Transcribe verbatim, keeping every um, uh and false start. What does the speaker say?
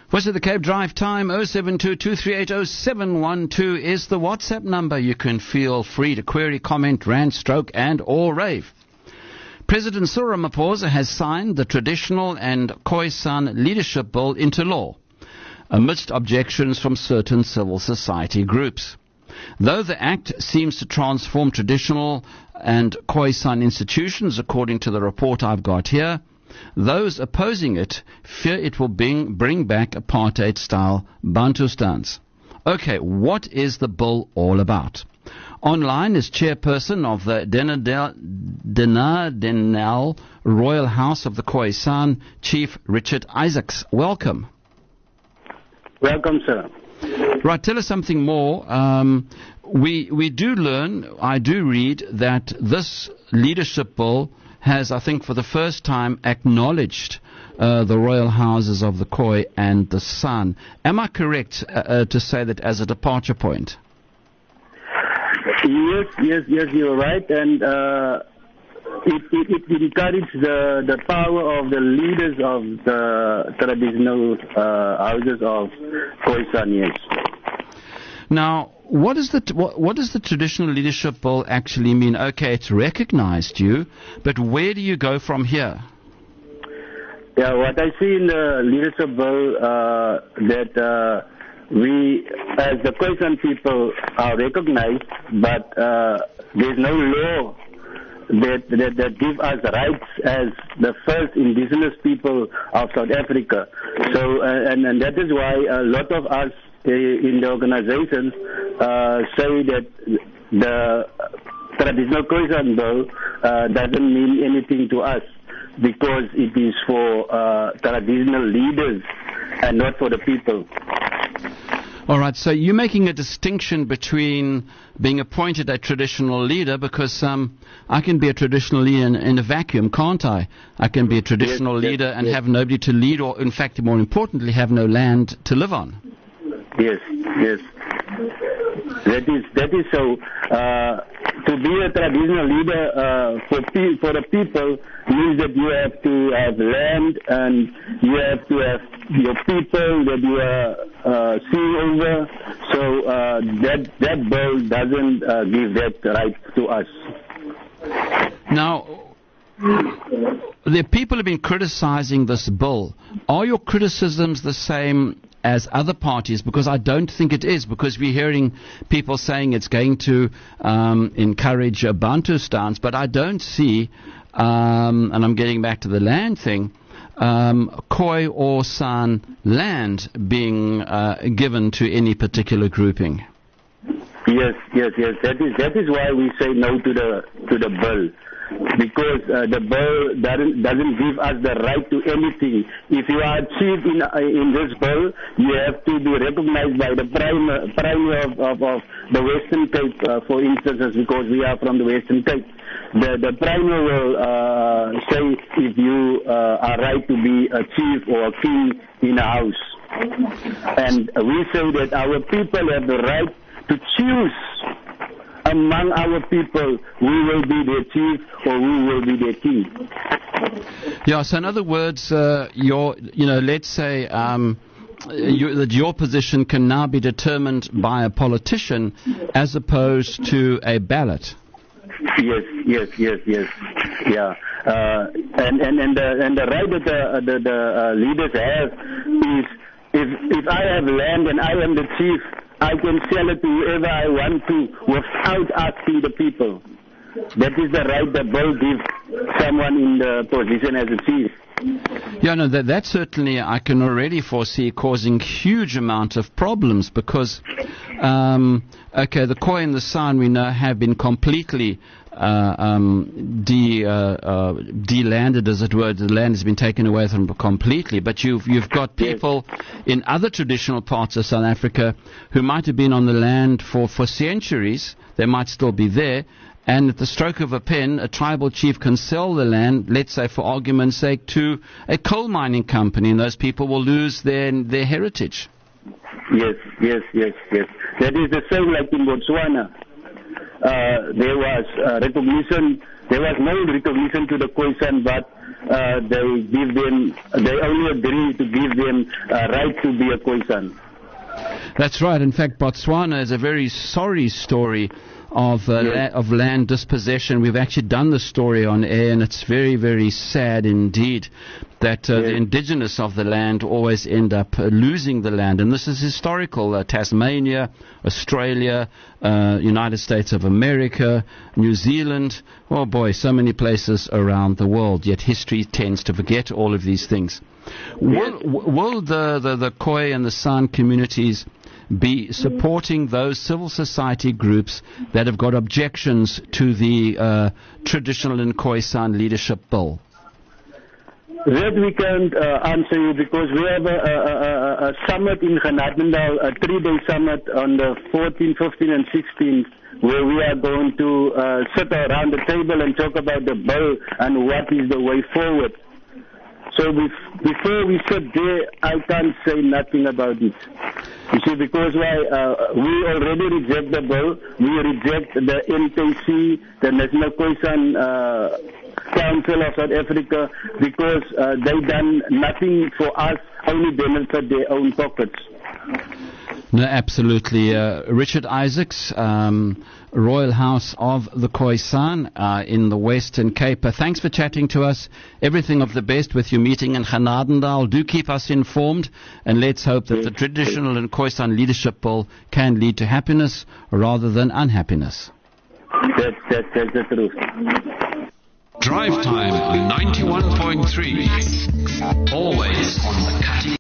Voice of the Cape Drive time oh seven two, two three eight oh, seven one two is the WhatsApp number. You can feel free to query, comment, rant, stroke and or rave. President Cyril Ramaphosa has signed the Traditional and Khoisan Leadership Bill into law, amidst objections from certain civil society groups. Though the act seems to transform traditional and Khoisan institutions, according to the report I've got here, those opposing it fear it will bring, bring back apartheid-style Bantustans. Okay, what is the bill all about? Online is chairperson of the Denardinell Royal House of the Khoisan, Chief Richard Isaacs. Welcome. Welcome, sir. Right, tell us something more. Um, we we do learn, I do read, that this leadership bill has, I think, for the first time acknowledged uh, the royal houses of the Khoi and the San. Am I correct uh, uh, to say that as a departure point? Yes, yes, yes, you're right. And uh, it, it, it encourages the, the power of the leaders of the traditional uh, houses of Khoisan, yes. Now, what, is the t- what, what does the traditional leadership bill actually mean? Okay, it's recognized you, but where do you go from here? Yeah, what I see in the leadership bill, uh, that uh, we, as the Khoisan people, are recognized, but uh, there's no law that, that, that give us rights as the first indigenous people of South Africa. So, uh, and, and that is why a lot of us in the organizations uh, say that the traditional Khoisan bill uh, doesn't mean anything to us because it is for uh, traditional leaders and not for the people. All right, so you're making a distinction between being appointed a traditional leader, because um, I can be a traditional leader in, in a vacuum, can't I? I can be a traditional yes, leader yes, and yes. have nobody to lead, or in fact, more importantly, have no land to live on. Yes, yes. That is that is so. Uh, to be a traditional leader uh, for pe- for the people means that you have to have land and you have to have your people that you are uh, seeing over. So uh, that that bill doesn't uh, give that right to us. Now, the people have been criticizing this bill. Are your criticisms the same as other parties? Because I don't think it is, because we're hearing people saying it's going to um, encourage uh, Bantustans, but I don't see, um, and I'm getting back to the land thing, um, Khoi or San land being uh, given to any particular grouping. Yes, yes, yes. That is that is why we say no to the to the bill. Because uh, the bill doesn't, doesn't give us the right to anything. If you are chief in uh, in this bill, you have to be recognized by the prime prime of, of, of the Western Cape, uh, for instance, because we are from the Western Cape. The the prime will uh, say if you uh, are right to be a chief or a king in a house. And we say that our people have the right to choose among our people, we will be their chief or we will be their king. Yeah, so in other words, uh, your, you know, let's say um, you, that your position can now be determined by a politician as opposed to a ballot. Yes, yes, yes, yes, yeah. Uh, and, and, and, the, and the right that the, the, the uh, leaders have is if, if I have land and I am the chief, I can sell it to whoever I want to without asking the people. That is the right that will give someone in the position as a chief. Yeah, no, that, that certainly I can already foresee causing huge amount of problems because, um, okay, the Khoi and the San we know have been completely uh, um, de, uh, uh, de-landed, as it were. The land has been taken away from them completely. But you've you've got people in other traditional parts of South Africa who might have been on the land for, for centuries. They might still be there. And at the stroke of a pen, a tribal chief can sell the land, let's say for argument's sake, to a coal mining company, and those people will lose their their heritage. Yes, yes, yes, yes. That is the same like in Botswana. Uh, there was uh, recognition, there was no recognition to the Khoisan, but uh, they give them, they only agree to give them uh, right to be a Khoisan. That's right. In fact, Botswana is a very sorry story of uh, yes. la- of land dispossession. We've actually done the story on air, and it's very, very sad indeed that uh, yes. the indigenous of the land always end up uh, losing the land. And this is historical. Uh, Tasmania, Australia, uh, United States of America, New Zealand. Oh boy, so many places around the world. Yet history tends to forget all of these things. Will, will the, the, the Khoi and the San communities be supporting those civil society groups that have got objections to the uh, traditional and Khoisan leadership bill? That we can't uh, answer you because we have a, a, a, a summit in Genadendal, a three-day summit on the fourteenth, fifteenth and sixteenth, where we are going to uh, sit around the table and talk about the bill and what is the way forward. So bef- before we sit there, I can't say nothing about it. You see, because why uh, we already reject the bill, we reject the N K C, the National Khoisan uh, Council of South Africa, because uh, they done nothing for us, only benefit their own pockets. No, absolutely. Uh, Richard Isaacs, um, Royal House of the Khoisan uh, in the Western Cape. Uh, thanks for chatting to us. Everything of the best with your meeting in Genadendal. Do keep us informed, and let's hope that the traditional and Khoisan leadership bill can lead to happiness rather than unhappiness. That's, that's, that's the truth. Drive Time ninety-one point three. Always on the cutting